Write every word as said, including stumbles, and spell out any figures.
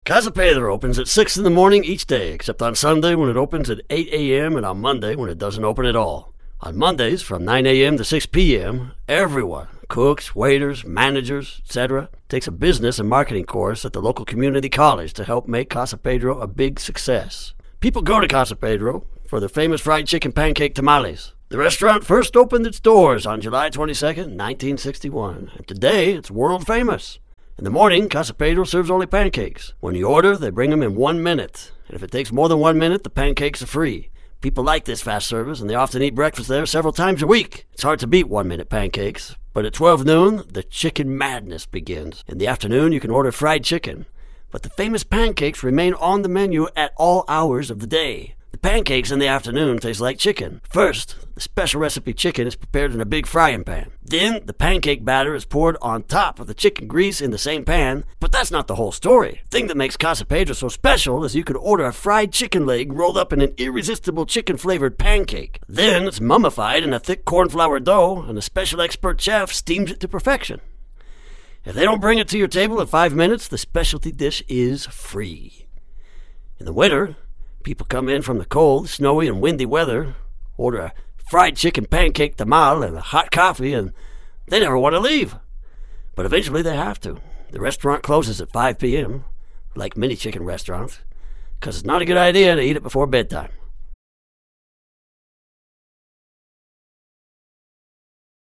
Casa Pedro opens at six in the morning each day, except on Sunday when it opens at eight a.m. and on Monday when it doesn't open at all. On Mondays, from nine a.m. to six p.m., everyone, cooks, waiters, managers, et cetera, takes a business and marketing course at the local community college to help make Casa Pedro a big success. People go to Casa Pedro for their famous fried chicken pancake tamales. The restaurant first opened its doors on July twenty-second, nineteen sixty-one, and today it's world famous. In the morning, Casa Pedro serves only pancakes. When you order, they bring them in one minute, and if it takes more than one minute, the pancakes are free. People like this fast service, and they often eat breakfast there several times a week. It's hard to beat one-minute pancakes, but at twelve noon, the chicken madness begins. In the afternoon, you can order fried chicken, but the famous pancakes remain on the menu at all hours of the day. The pancakes in the afternoon taste like chicken. First, the special recipe chicken is prepared in a big frying pan. Then, the pancake batter is poured on top of the chicken grease in the same pan. But that's not the whole story. The thing that makes Casa Pedro so special is you can order a fried chicken leg rolled up in an irresistible chicken-flavored pancake. Then, it's mummified in a thick cornflour dough, and a special expert chef steams it to perfection. If they don't bring it to your table in five minutes, the specialty dish is free. In the winter, people come in from the cold, snowy, and windy weather, order a fried chicken pancake tamal and a hot coffee, and they never want to leave. But eventually they have to. The restaurant closes at five p.m., like many chicken restaurants, because it's not a good idea to eat it before bedtime.